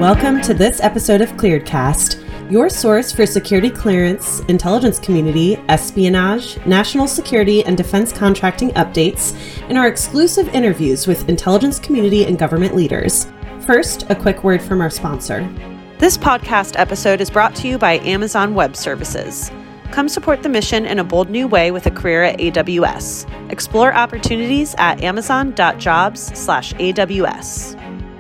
Welcome to this episode of ClearedCast, your source for security clearance, intelligence community, espionage, national security, and defense contracting updates, and our exclusive interviews with intelligence community and government leaders. First, a quick word from our sponsor. This podcast episode is brought to you by Amazon Web Services. Come support the mission in a bold new way with a career at AWS. Explore opportunities at amazon.jobs/AWS.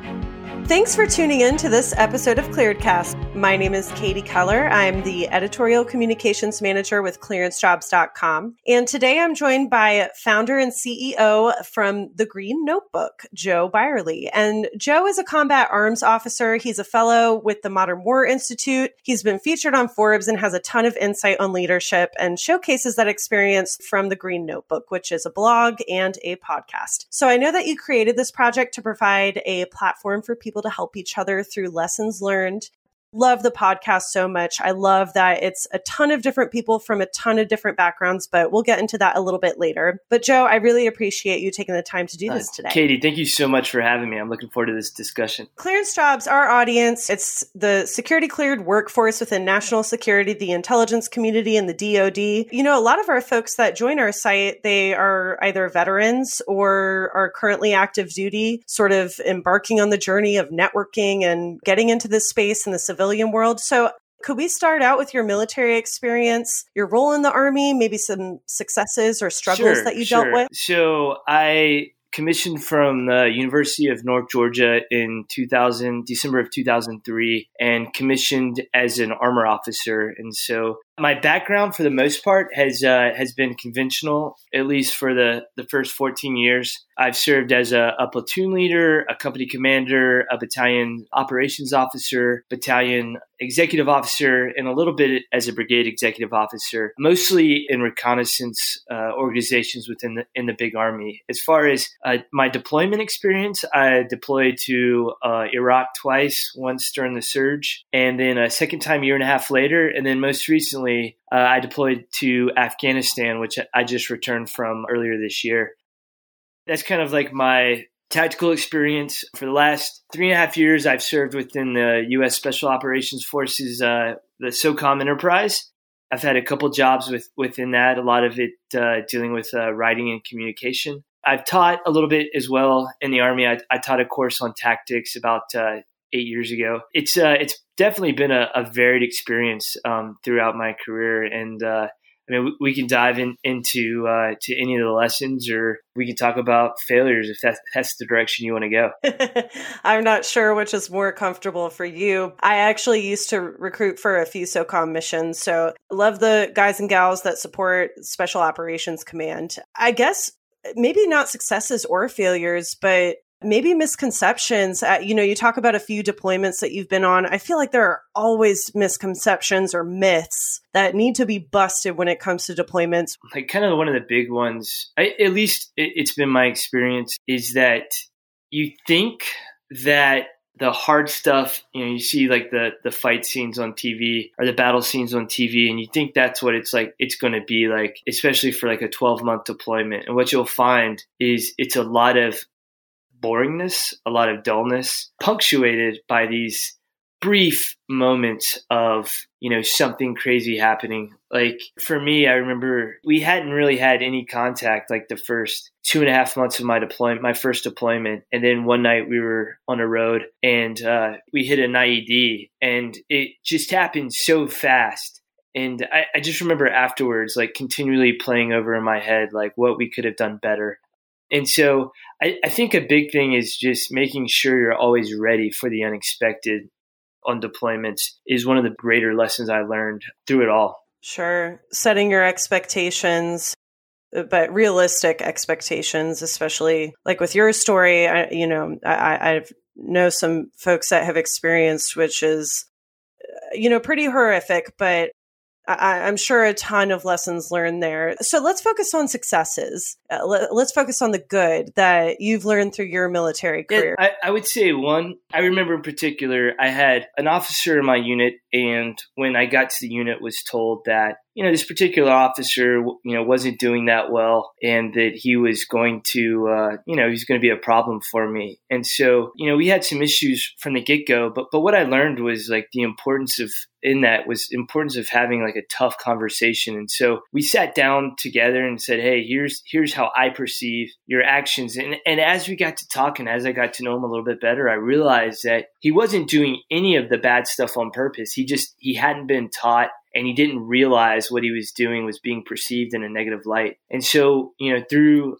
Thanks for tuning in to this episode of ClearedCast. My name is Katie Keller. I'm the editorial communications manager with clearancejobs.com. And today I'm joined by founder and CEO from The Green Notebook, Joe Byerly. And Joe is a combat arms officer. He's a fellow with the Modern War Institute. He's been featured on Forbes and has a ton of insight on leadership and showcases that experience from The Green Notebook, which is a blog and a podcast. So I know that you created this project to provide a platform for people to help each other through lessons learned. Love the podcast so much. I love that it's a ton of different people from a ton of different backgrounds, but we'll get into that a little bit later. But Joe, I really appreciate you taking the time to do this today. Katie, thank you so much for having me. I'm looking forward to this discussion. Clearance Jobs, our audience, it's the security cleared workforce within national security, the intelligence community, and the DoD. You know, a lot of our folks that join our site, they are either veterans or are currently active duty, sort of embarking on the journey of networking and getting into this space in the civilian world. So could we start out with your military experience, your role in the Army, maybe some successes or struggles that you dealt with? So I commissioned from the University of North Georgia in December of 2003, and commissioned as an armor officer. And so my background, for the most part, has been conventional, at least for the first 14 years. I've served as a platoon leader, a company commander, a battalion operations officer, battalion executive officer, and a little bit as a brigade executive officer, mostly in reconnaissance organizations within the big Army. As far as my deployment experience, I deployed to Iraq twice, once during the surge, and then a second time a year and a half later, and then most recently I deployed to Afghanistan, which I just returned from earlier this year. That's kind of like my tactical experience. For the last 3.5 years, I've served within the U.S. Special Operations Forces, the SOCOM enterprise. I've had a couple jobs within that, a lot of it dealing with writing and communication. I've taught a little bit as well in the Army. I taught a course on tactics about 8 years ago. It's definitely been a varied experience throughout my career, and I mean, we can dive into to any of the lessons, or we can talk about failures if that's the direction you want to go. I'm not sure which is more comfortable for you. I actually used to recruit for a few SOCOM missions, so love the guys and gals that support Special Operations Command. I guess maybe not successes or failures, but maybe misconceptions. You talk about a few deployments that you've been on. I feel like there are always misconceptions or myths that need to be busted when it comes to deployments. Like kind of one of the big ones, at least it's been my experience, is that you think that the hard stuff, you see like the fight scenes on TV or the battle scenes on TV, and you think that's what it's going to be like, especially for like a 12-month deployment. And what you'll find is it's a lot of boringness, a lot of dullness, punctuated by these brief moments of, something crazy happening. Like for me, I remember we hadn't really had any contact like the first 2.5 months of my first deployment. And then one night we were on a road and we hit an IED, and it just happened so fast. And I just remember afterwards, like continually playing over in my head, like what we could have done better. And so I think a big thing is just making sure you're always ready for the unexpected on deployments is one of the greater lessons I learned through it all. Sure. Setting your expectations, but realistic expectations, especially like with your story. I know some folks that have experienced, which is, pretty horrific, but I'm sure a ton of lessons learned there. So let's focus on successes. let's focus on the good that you've learned through your military career. Yeah, I would say one, I remember in particular, I had an officer in my unit, and when I got to the unit was told that, this particular officer, wasn't doing that well, and that he was going to, he was going to be a problem for me. And so, we had some issues from the get-go, but what I learned was like the importance of having like a tough conversation. And so we sat down together and said, hey, here's how I perceive your actions. And as we got to talk and as I got to know him a little bit better, I realized that he wasn't doing any of the bad stuff on purpose. He hadn't been taught, and he didn't realize what he was doing was being perceived in a negative light. And so, through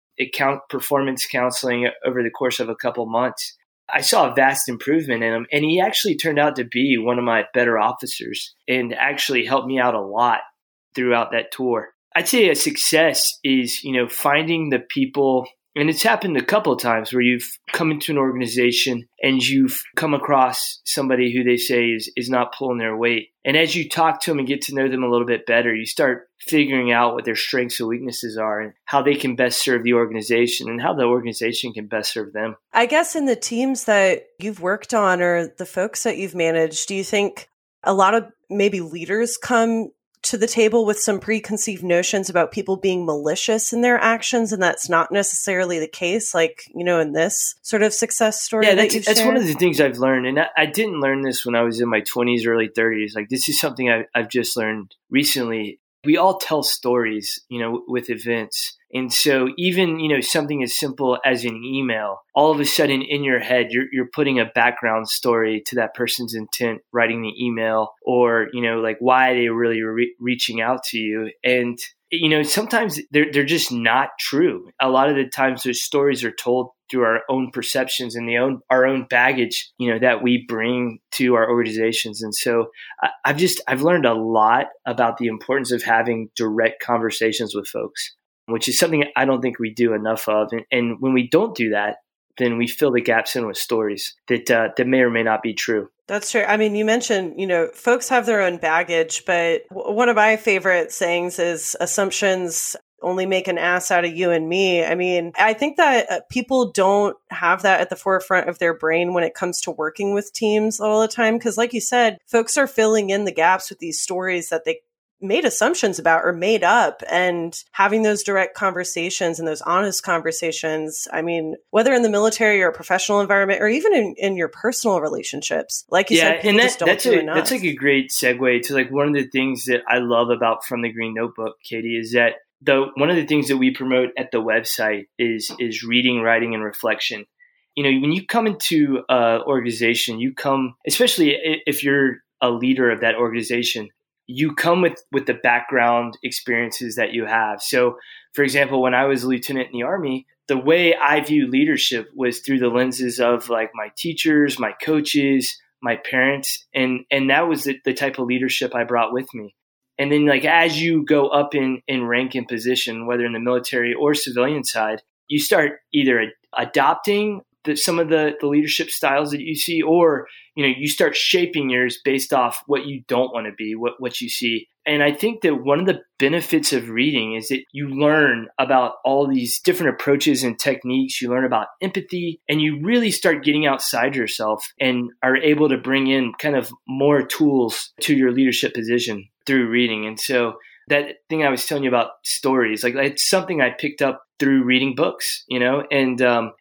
performance counseling over the course of a couple months, I saw a vast improvement in him, and he actually turned out to be one of my better officers and actually helped me out a lot throughout that tour. I'd say a success is, finding the people, and it's happened a couple of times where you've come into an organization and you've come across somebody who they say is not pulling their weight. And as you talk to them and get to know them a little bit better, you start figuring out what their strengths and weaknesses are and how they can best serve the organization and how the organization can best serve them. I guess in the teams that you've worked on or the folks that you've managed, do you think a lot of maybe leaders come to the table with some preconceived notions about people being malicious in their actions, and that's not necessarily the case, like, in this sort of success story? Yeah, that's one of the things I've learned. And I didn't learn this when I was in my 20s, early 30s. Like, this is something I've just learned recently. We all tell stories, with events. And so even, something as simple as an email, all of a sudden in your head, you're putting a background story to that person's intent, writing the email, or, like why they really reaching out to you. And, sometimes they're just not true. A lot of the times those stories are told through our own perceptions and our own baggage, that we bring to our organizations. And so I've learned a lot about the importance of having direct conversations with folks, which is something I don't think we do enough of. And when we don't do that, then we fill the gaps in with stories that may or may not be true. That's true. I mean, you mentioned, folks have their own baggage, but one of my favorite sayings is assumptions only make an ass out of you and me. I mean, I think that people don't have that at the forefront of their brain when it comes to working with teams all the time. Because like you said, folks are filling in the gaps with these stories that they made assumptions about or made up, and having those direct conversations and those honest conversations. I mean, whether in the military or professional environment, or even in your personal relationships, like you said, people just don't do enough. That's like a great segue to like one of the things that I love about From the Green Notebook, Katie, is that one of the things that we promote at the website is reading, writing, and reflection. When you come into an organization, especially if you're a leader of that organization, you come with the background experiences that you have. So, for example, when I was a lieutenant in the Army, the way I view leadership was through the lenses of like my teachers, my coaches, my parents, and that was the type of leadership I brought with me. And then like as you go up in rank and position, whether in the military or civilian side, you start either adopting some of the leadership styles that you see, or you start shaping yours based off what you don't want to be, what you see. And I think that one of the benefits of reading is that you learn about all these different approaches and techniques. You learn about empathy, and you really start getting outside yourself and are able to bring in kind of more tools to your leadership position through reading. And so that thing I was telling you about stories, like it's something I picked up through reading books, and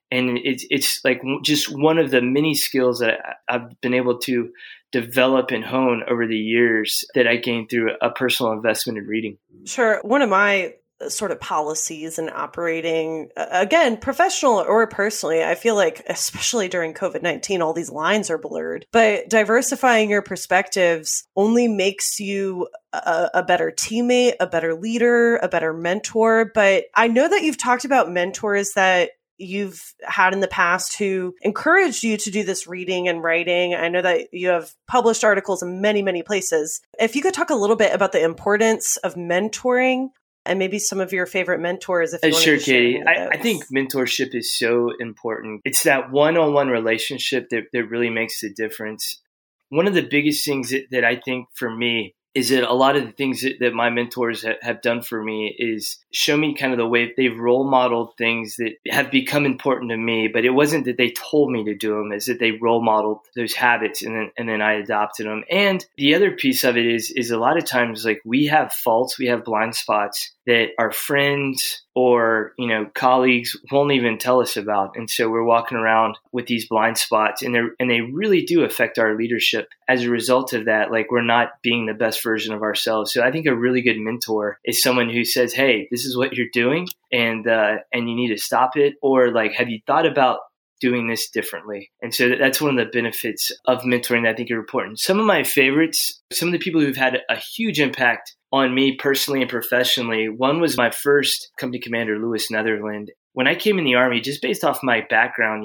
it's like just one of the many skills that I've been able to develop and hone over the years that I gained through a personal investment in reading. Sure. One of my sort of policies and operating, again, professional or personally, I feel like, especially during COVID-19, all these lines are blurred, but diversifying your perspectives only makes you a better teammate, a better leader, a better mentor. But I know that you've talked about mentors that you've had in the past who encouraged you to do this reading and writing. I know that you have published articles in many, many places. If you could talk a little bit about the importance of mentoring and maybe some of your favorite mentors. If you want Sure, to share Katie. I think mentorship is so important. It's that one-on-one relationship that really makes the difference. One of the biggest things that I think for me is that a lot of the things that my mentors have done for me is show me kind of the way they've role modeled things that have become important to me. But it wasn't that they told me to do them, it's that they role modeled those habits and then I adopted them. And the other piece of it is a lot of times, like, we have faults, we have blind spots that our friends or, colleagues won't even tell us about. And so we're walking around with these blind spots, and they really do affect our leadership. As a result of that, like, we're not being the best version of ourselves. So I think a really good mentor is someone who says, hey, this is what you're doing, and you need to stop it. Or, like, have you thought about doing this differently? And so that's one of the benefits of mentoring that I think are important. Some of my favorites, some of the people who've had a huge impact on me personally and professionally. One was my first company commander, Louis Netherland. When I came in the Army, just based off my background,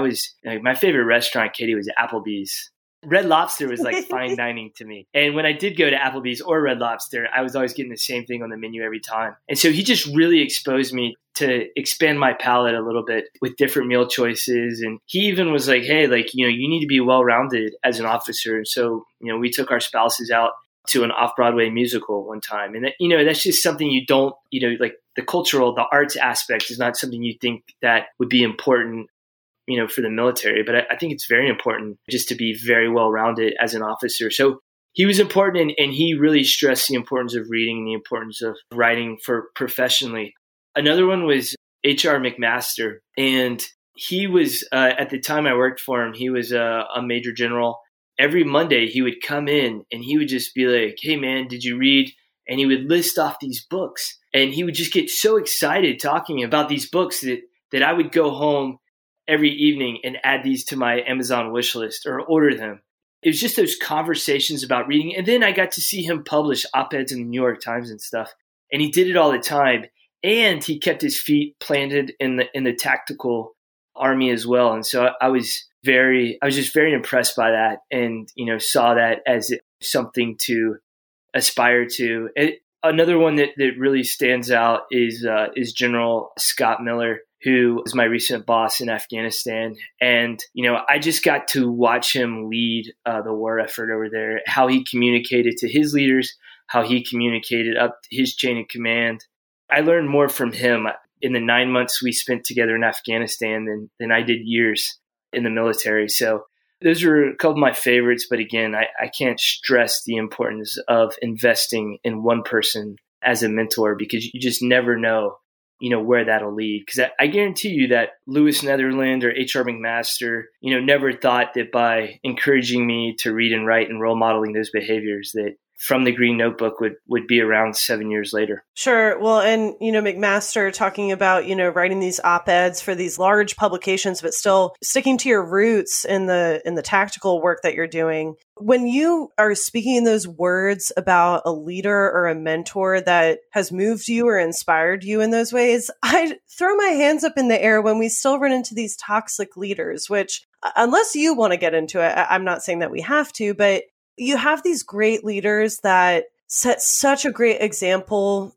my favorite restaurant, Katie, was Applebee's. Red Lobster was like fine dining to me. And when I did go to Applebee's or Red Lobster, I was always getting the same thing on the menu every time. And so he just really exposed me to expand my palate a little bit with different meal choices. And he even was like, hey, you need to be well-rounded as an officer. And so, we took our spouses out to an off-Broadway musical one time. And that's just something you don't, like the arts aspect is not something you think that would be important, for the military. But I think it's very important just to be very well-rounded as an officer. So he was important, and he really stressed the importance of reading and the importance of writing for professionally. Another one was H.R. McMaster. And he was, at the time I worked for him, he was a major general. Every Monday he would come in and he would just be like, hey man, did you read? And he would list off these books, and he would just get so excited talking about these books that I would go home every evening and add these to my Amazon wish list or order them. It was just those conversations about reading. And then I got to see him publish op-eds in the New York Times and stuff. And he did it all the time. And he kept his feet planted in the tactical Army as well. And so I was just very impressed by that, and, saw that as something to aspire to. And another one that really stands out is General Scott Miller, who was my recent boss in Afghanistan. And, I just got to watch him lead the war effort over there, how he communicated to his leaders, how he communicated up his chain of command. I learned more from him in the 9 months we spent together in Afghanistan than I did years in the military. So those are a couple of my favorites. But again, I can't stress the importance of investing in one person as a mentor, because you just never know, where that'll lead. Because I guarantee you that Louis Netherland or H.R. McMaster, never thought that by encouraging me to read and write and role modeling those behaviors, that From the Green Notebook would be around 7 years later. Sure. Well, and, McMaster talking about, writing these op-eds for these large publications, but still sticking to your roots in the tactical work that you're doing. When you are speaking those words about a leader or a mentor that has moved you or inspired you in those ways, I throw my hands up in the air when we still run into these toxic leaders, which, unless you want to get into it, I'm not saying that we have to, but you have these great leaders that set such a great example,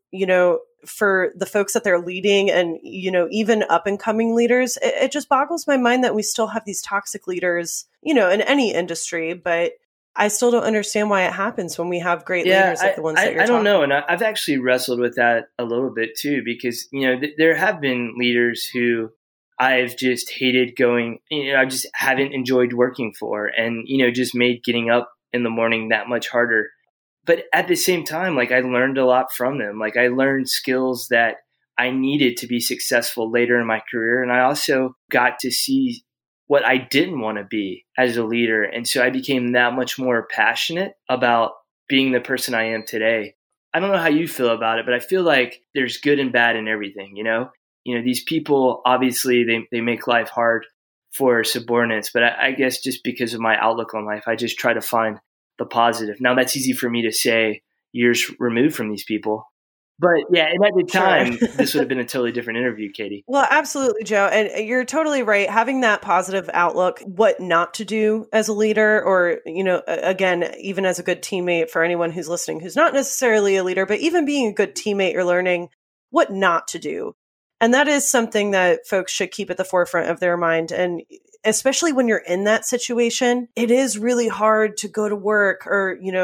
for the folks that they're leading, and, even up and coming leaders. It just boggles my mind that we still have these toxic leaders, in any industry, but I still don't understand why it happens when we have great leaders like the ones that you're talking about. I don't know. And I've actually wrestled with that a little bit too, because, there have been leaders who I've just hated going, I just haven't enjoyed working for, and, just made getting up in the morning that much harder. But at the same time, I learned a lot from them. I learned skills that I needed to be successful later in my career. And I also got to see what I didn't want to be as a leader. And so I became that much more passionate about being the person I am today. I don't know how you feel about it, but I feel like there's good and bad in everything, these people, obviously they make life hard for subordinates, but I guess just because of my outlook on life, I just try to find the positive. Now that's easy for me to say years removed from these people, but yeah, and at the time, sure. This would have been a totally different interview, Katie. Well, absolutely, Joe. And you're totally right. Having that positive outlook, what not to do as a leader, or, again, even as a good teammate, for anyone who's listening, who's not necessarily a leader, but even being a good teammate, you're learning what not to do. And that is something that folks should keep at the forefront of their mind. And especially when you're in that situation, it is really hard to go to work or,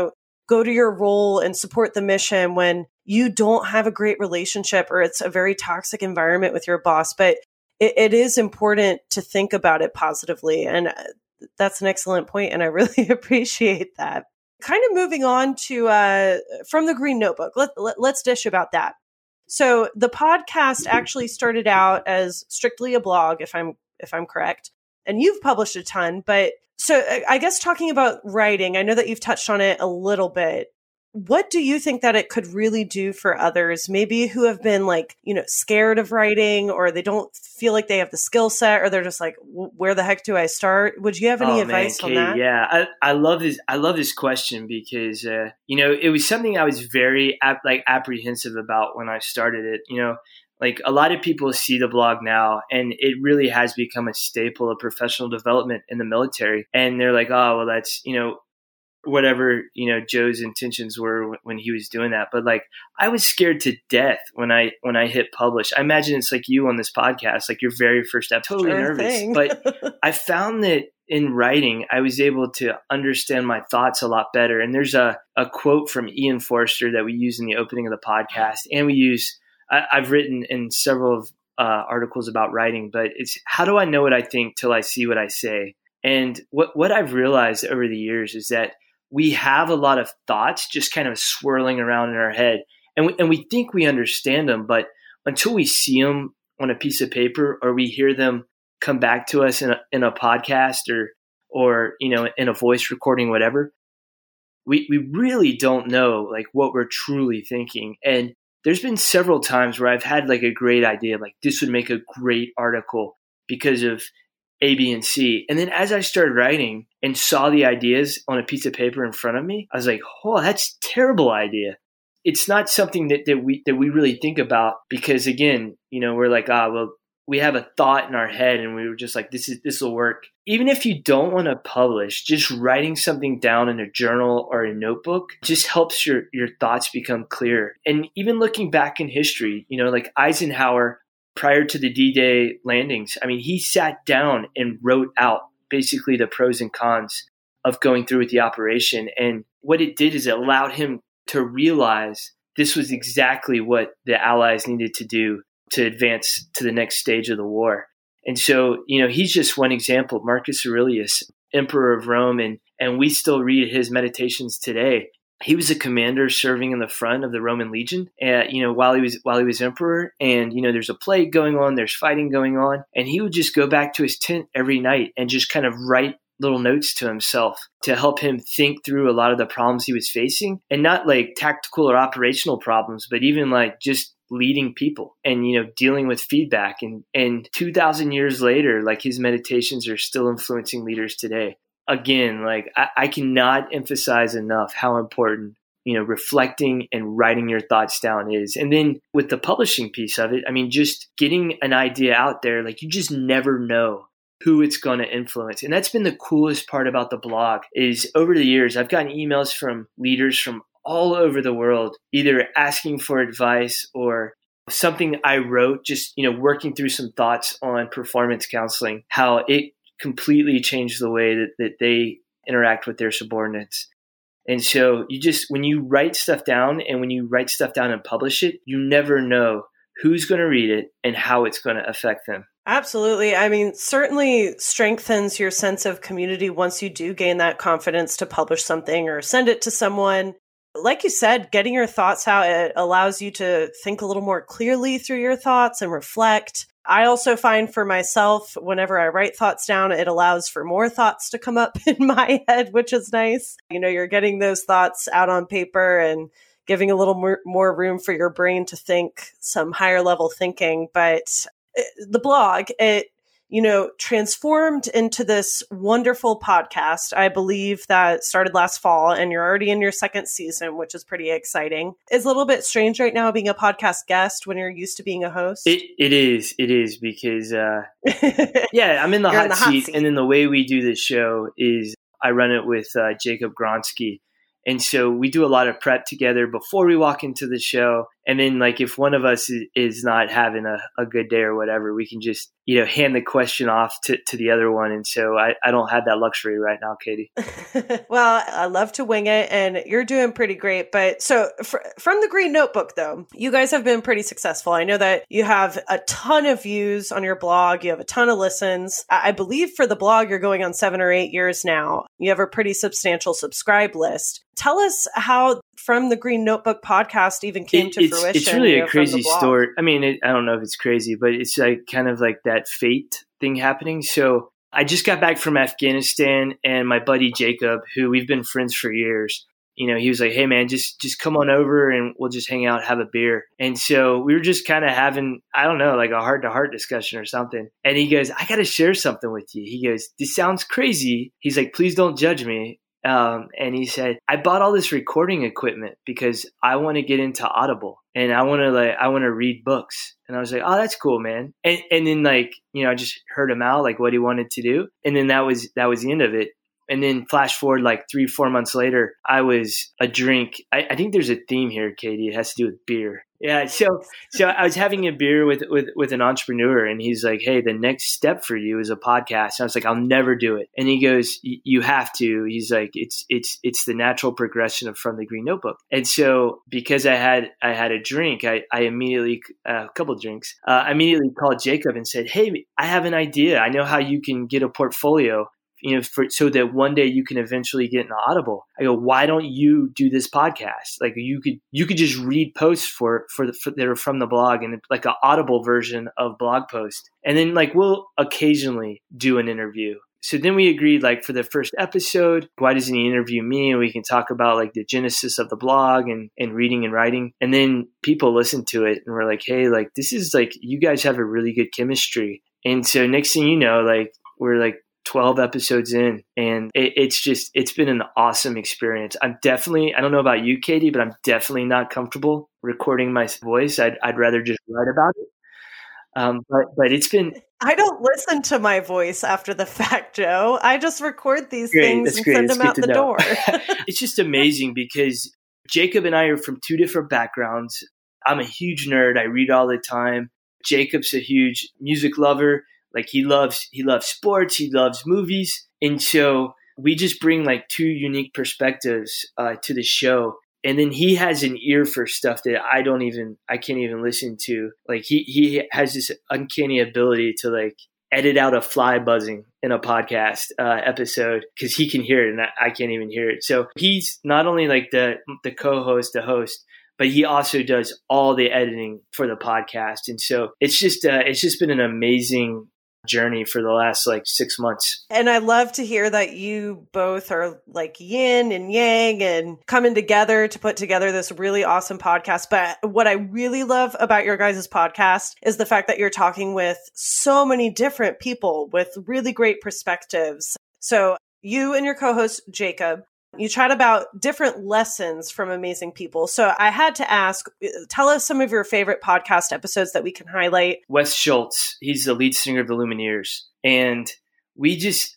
go to your role and support the mission when you don't have a great relationship or it's a very toxic environment with your boss. But it is important to think about it positively. And that's an excellent point, and I really appreciate that. Kind of moving on to from the Green Notebook. Let's dish about that. So the podcast actually started out as strictly a blog, if I'm correct, and you've published a ton. But so I guess talking about writing, I know that you've touched on it a little bit. What do you think that it could really do for others, maybe who have been scared of writing, or they don't feel like they have the skill set, or they're just like, where the heck do I start? Would you have any advice on that? Yeah, I love this. I love this question because, it was something I was very apprehensive about when I started it. Like a lot of people see the blog now, and it really has become a staple of professional development in the military. And they're like, oh, well, that's, whatever, Joe's intentions were when he was doing that. But I was scared to death when I hit publish. I imagine it's like you on this podcast, like your very first episode, totally nervous. But I found that in writing, I was able to understand my thoughts a lot better. And there's a quote from Ian Forster that we use in the opening of the podcast. And I've written in several articles about writing, but it's, how do I know what I think till I see what I say? And what I've realized over the years is that we have a lot of thoughts just kind of swirling around in our head, and we think we understand them, but until we see them on a piece of paper, or we hear them come back to us in a podcast or in a voice recording, whatever, we really don't know what we're truly thinking. And there's been several times where I've had a great idea, this would make a great article because of A, B, and C. And then as I started writing and saw the ideas on a piece of paper in front of me, I was like, oh, that's a terrible idea. It's not something that we really think about because, again, we're like, well, we have a thought in our head and we were just like, this will work. Even if you don't want to publish, just writing something down in a journal or a notebook just helps your thoughts become clear. And even looking back in history, like Eisenhower, prior to the D-Day landings, he sat down and wrote out basically the pros and cons of going through with the operation. And what it did is it allowed him to realize this was exactly what the Allies needed to do to advance to the next stage of the war. And so, he's just one example. Marcus Aurelius, Emperor of Rome, and we still read his meditations today. He was a commander serving in the front of the Roman legion, while he was emperor. And, there's a plague going on, there's fighting going on. And he would just go back to his tent every night and just kind of write little notes to himself to help him think through a lot of the problems he was facing, and not tactical or operational problems, but even just leading people and, dealing with feedback. And 2,000 years later, his meditations are still influencing leaders today. Again, I cannot emphasize enough how important, reflecting and writing your thoughts down is. And then with the publishing piece of it, just getting an idea out there, you just never know who it's going to influence. And that's been the coolest part about the blog is over the years, I've gotten emails from leaders from all over the world, either asking for advice or something I wrote, just, working through some thoughts on performance counseling, how it completely changed the way that they interact with their subordinates. And so when you write stuff down and publish it, you never know who's going to read it and how it's going to affect them. Absolutely. Certainly strengthens your sense of community once you do gain that confidence to publish something or send it to someone. Like you said, getting your thoughts out, it allows you to think a little more clearly through your thoughts and reflect. I also find for myself, whenever I write thoughts down, it allows for more thoughts to come up in my head, which is nice. You're getting those thoughts out on paper and giving a little more room for your brain to think some higher level thinking. But the blog, it transformed into this wonderful podcast. I believe that started last fall, and you're already in your second season, which is pretty exciting. It's a little bit strange right now being a podcast guest when you're used to being a host. It is because, I'm in the hot seat. And then the way we do this show is I run it with Jacob Gronsky. And so we do a lot of prep together before we walk into the show. And then like if one of us is not having a good day or whatever, we can just, hand the question off to the other one. And so I don't have that luxury right now, Katie. Well, I love to wing it, and you're doing pretty great. But so from the Green Notebook, though, you guys have been pretty successful. I know that you have a ton of views on your blog. You have a ton of listens. I believe for the blog, you're going on 7 or 8 years now. You have a pretty substantial subscribe list. Tell us how From the Green Notebook podcast even came to fruition. It's really a crazy story. I mean, I don't know if it's crazy, but it's like kind of like that fate thing happening. So I just got back from Afghanistan, and my buddy Jacob, who we've been friends for years, he was like, "Hey man, just come on over and we'll just hang out, have a beer." And so we were just kind of having, I don't know, like a heart-to-heart discussion or something. And he goes, "I got to share something with you." He goes, "This sounds crazy." He's like, "Please don't judge me." And he said, "I bought all this recording equipment because I want to get into Audible and I want to read books." And I was like, "Oh, that's cool, man." And then like, I just heard him out, like what he wanted to do. And then that was the end of it. And then flash forward like 3-4 months later, I was a drink. I think there's a theme here, Katie. It has to do with beer. Yeah. So I was having a beer with an entrepreneur, and he's like, "Hey, the next step for you is a podcast." And I was like, "I'll never do it." And he goes, "You have to." He's like, it's the natural progression of From the Green Notebook. And so because I had a drink, I immediately, a couple of drinks, I immediately called Jacob and said, "Hey, I have an idea. I know how you can get a portfolio, so that one day you can eventually get into Audible." I go, "Why don't you do this podcast? Like you could just read posts that are from the blog, and like an Audible version of blog post. And then like we'll occasionally do an interview." So then we agreed, like for the first episode, why doesn't he interview me? And we can talk about like the genesis of the blog and reading and writing. And then people listen to it and we're like, "Hey, like this is like, you guys have a really good chemistry." And so next thing you know, like we're like 12 episodes in, and it's been an awesome experience. I don't know about you, Katie, but I'm definitely not comfortable recording my voice. I'd rather just write about it. But it's been. I don't listen to my voice after the fact, Joe. I just record these things and send them out the door. It's just amazing because Jacob and I are from 2 different backgrounds. I'm a huge nerd. I read all the time. Jacob's a huge music lover. Like he loves sports, he loves movies. And so we just bring like 2 unique perspectives to the show. And then he has an ear for stuff that I can't even listen to. Like he has this uncanny ability to like edit out a fly buzzing in a podcast episode because he can hear it and I can't even hear it. So he's not only like the co-host, the host, but he also does all the editing for the podcast. And so it's just been an amazing journey for the last like 6 months. And I love to hear that you both are like yin and yang and coming together to put together this really awesome podcast. But what I really love about your guys' podcast is the fact that you're talking with so many different people with really great perspectives. So you and your co-host, Jacob, you chat about different lessons from amazing people. So I had to ask, tell us some of your favorite podcast episodes that we can highlight. Wes Schultz, he's the lead singer of the Lumineers. And we just,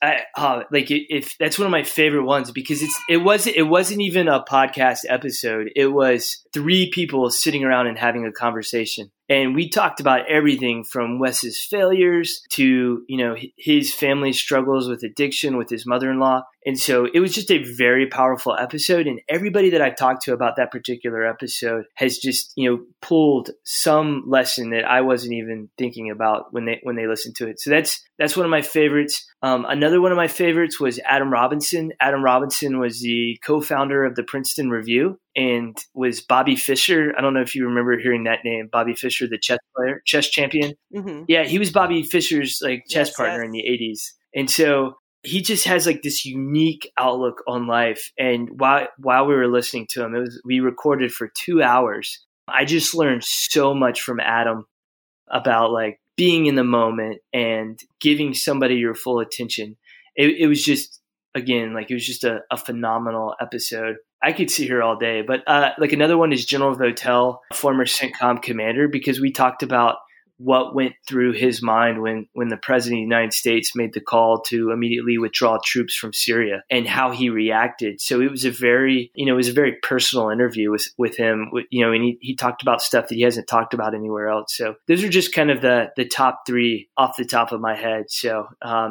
if that's one of my favorite ones because it wasn't even a podcast episode. It was 3 people sitting around and having a conversation. And we talked about everything from Wes's failures to, his family struggles with addiction with his mother-in-law. And so it was just a very powerful episode. And everybody that I've talked to about that particular episode has just, pulled some lesson that I wasn't even thinking about when they listened to it. So that's one of my favorites. Another one of my favorites was Adam Robinson. Adam Robinson was the co-founder of the Princeton Review and was Bobby Fischer. I don't know if you remember hearing that name, Bobby Fischer, the chess champion. Mm-hmm. Yeah, he was Bobby Fischer's like chess partner in the 80s. And so he just has like this unique outlook on life. And while we were listening to him, we recorded for 2 hours. I just learned so much from Adam about like being in the moment and giving somebody your full attention. It was just, again, like it was just a phenomenal episode. I could sit here all day, but like another one is General Votel, former CENTCOM commander, because we talked about what went through his mind when the president of the United States made the call to immediately withdraw troops from Syria and how he reacted. So it was a very personal interview with him, and he talked about stuff that he hasn't talked about anywhere else. So those are just kind of the top three off the top of my head. So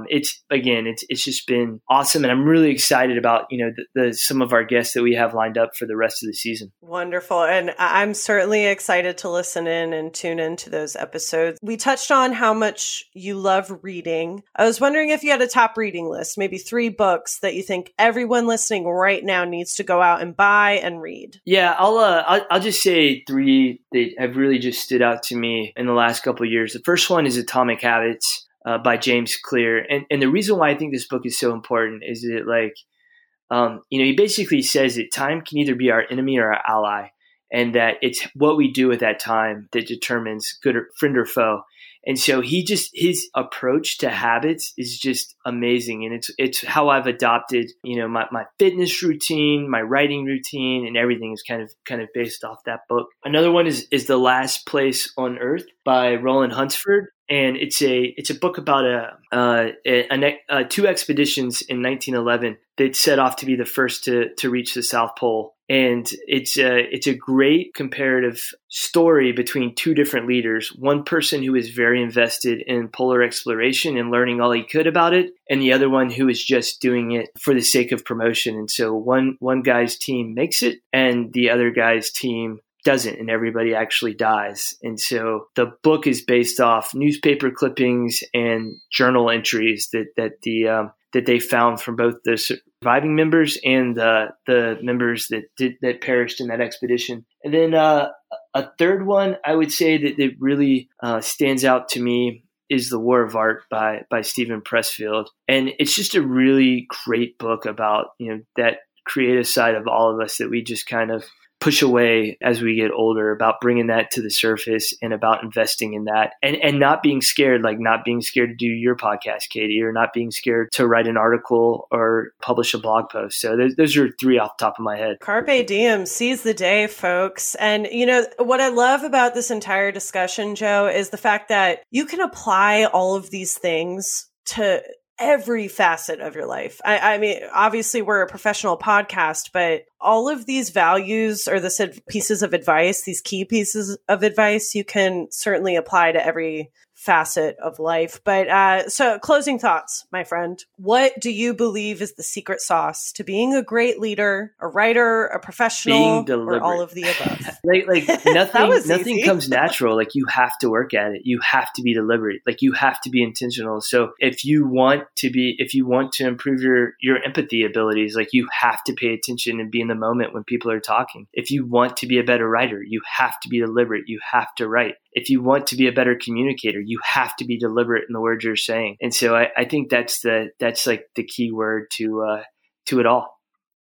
it's just been awesome. And I'm really excited about, some of our guests that we have lined up for the rest of the season. Wonderful. And I'm certainly excited to listen in and tune into those episodes. We touched on how much you love reading. I was wondering if you had a top reading list, maybe 3 books that you think everyone listening right now needs to go out and buy and read. Yeah, I'll just say 3 that have really just stood out to me in the last couple of years. The first one is Atomic Habits by James Clear. And the reason why I think this book is so important is that he basically says that time can either be our enemy or our ally, and that it's what we do with that time that determines good or friend or foe. And so his approach to habits is just amazing. And it's how I've adopted, my fitness routine, my writing routine, and everything is kind of based off that book. Another one is The Last Place on Earth by Roland Hunsford. And it's a book about 2 expeditions in 1911 that set off to be the first to reach the South Pole. And it's a great comparative story between 2 different leaders. One person who is very invested in polar exploration and learning all he could about it, and the other one who is just doing it for the sake of promotion. And so one guy's team makes it, and the other guy's team doesn't, and everybody actually dies. And so the book is based off newspaper clippings and journal entries that they found from both the surviving members and the members that perished in that expedition. And then a third one I would say that really stands out to me is The War of Art by Steven Pressfield. And it's just a really great book about, that creative side of all of us that we just kind of push away as we get older, about bringing that to the surface and about investing in that and not being scared, not being scared to do your podcast, Katie, or not being scared to write an article or publish a blog post. So those are 3 off the top of my head. Carpe diem, seize the day, folks. And what I love about this entire discussion, Joe, is the fact that you can apply all of these things to every facet of your life. I mean, obviously we're a professional podcast, but all of these values or the pieces of advice, these key pieces of advice, you can certainly apply to every facet of life. But so closing thoughts, my friend, what do you believe is the secret sauce to being a great leader, a writer, a professional, or all of the above? nothing comes natural. You have to work at it. You have to be deliberate. You have to be intentional. So if you want to improve your empathy abilities, you have to pay attention and be in the moment when people are talking. If you want to be a better writer, you have to be deliberate. You have to write. If you want to be a better communicator, you have to be deliberate in the words you're saying. And so I think that's the key word to it all.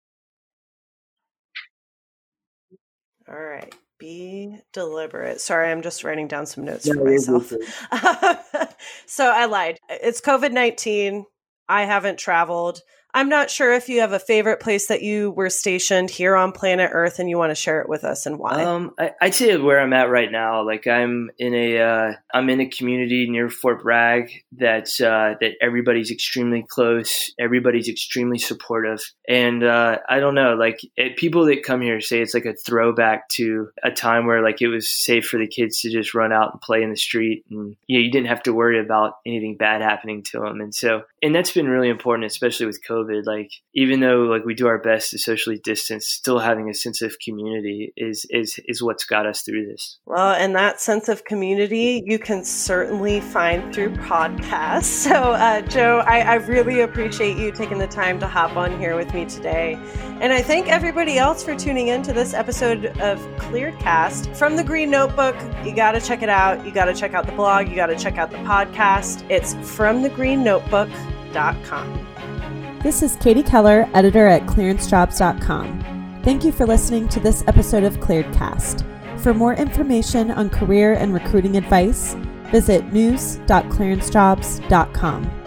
All right. Be deliberate. Sorry, I'm just writing down some notes for myself. So I lied. It's COVID-19. I haven't traveled. I'm not sure if you have a favorite place that you were stationed here on planet Earth and you want to share it with us and why. I'd say where I'm at right now, I'm in a community near Fort Bragg that everybody's extremely close, everybody's extremely supportive, and I don't know, people that come here say it's a throwback to a time where it was safe for the kids to just run out and play in the street, and you didn't have to worry about anything bad happening to them, and that's been really important, especially with COVID. Even though we do our best to socially distance, still having a sense of community is what's got us through this. Well, and that sense of community you can certainly find through podcasts. So, Joe, I really appreciate you taking the time to hop on here with me today. And I thank everybody else for tuning in to this episode of Clearedcast. From the Green Notebook, you got to check it out. You got to check out the blog. You got to check out the podcast. It's fromthegreennotebook.com. This is Katie Keller, editor at clearancejobs.com. Thank you for listening to this episode of Clearedcast. For more information on career and recruiting advice, visit news.clearancejobs.com.